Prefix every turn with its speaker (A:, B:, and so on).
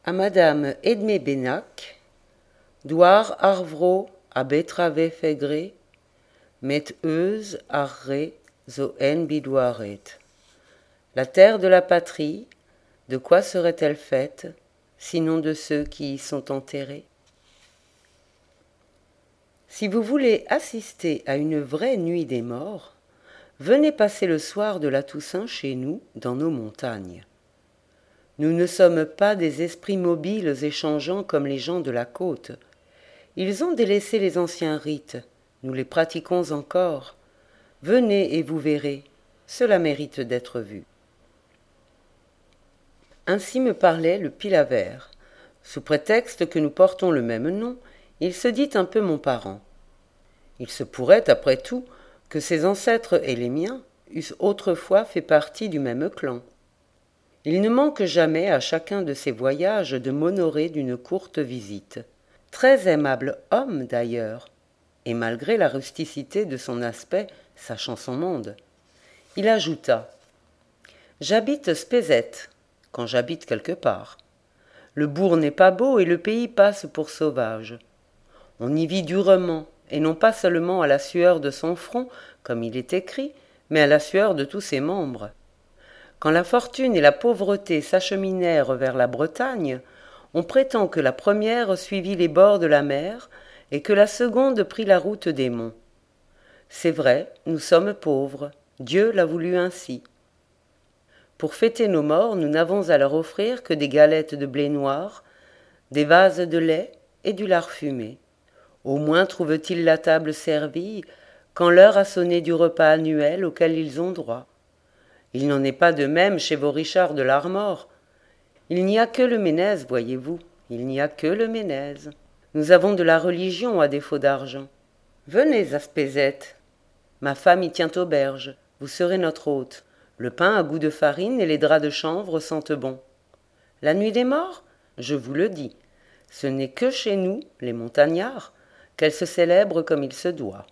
A: À Madame Edmé Bénac, douar arvro a betrave fegre, met euse arre zo en bidouaret. La terre de la patrie, de quoi serait-elle faite, sinon de ceux qui y sont enterrés? Si vous voulez assister à une vraie nuit des morts, venez passer le soir de la Toussaint chez nous, dans nos montagnes. Nous ne sommes pas des esprits mobiles et changeants comme les gens de la côte. Ils ont délaissé les anciens rites, nous les pratiquons encore. Venez et vous verrez, cela mérite d'être vu. Ainsi me parlait le Pilaver. Sous prétexte que nous portons le même nom, il se dit un peu mon parent. Il se pourrait, après tout, que ses ancêtres et les miens eussent autrefois fait partie du même clan. Il ne manque jamais à chacun de ses voyages de m'honorer d'une courte visite. Très aimable homme d'ailleurs, et malgré la rusticité de son aspect, sachant son monde. Il ajouta « J'habite Spézet, quand j'habite quelque part. Le bourg n'est pas beau et le pays passe pour sauvage. On y vit durement, et non pas seulement à la sueur de son front, comme il est écrit, mais à la sueur de tous ses membres. Quand la fortune et la pauvreté s'acheminèrent vers la Bretagne, on prétend que la première suivit les bords de la mer et que la seconde prit la route des monts. C'est vrai, nous sommes pauvres, Dieu l'a voulu ainsi. Pour fêter nos morts, nous n'avons à leur offrir que des galettes de blé noir, des vases de lait et du lard fumé. Au moins trouvent-ils la table servie quand l'heure a sonné du repas annuel auquel ils ont droit. Il n'en est pas de même chez vos Richards de l'Armor. Il n'y a que le Ménez, voyez-vous, il n'y a que le Ménez. Nous avons de la religion à défaut d'argent. Venez à Spézet. Ma femme y tient auberge, vous serez notre hôte. Le pain a goût de farine et les draps de chanvre sentent bon. La nuit des morts, je vous le dis, ce n'est que chez nous, les montagnards, qu'elle se célèbre comme il se doit.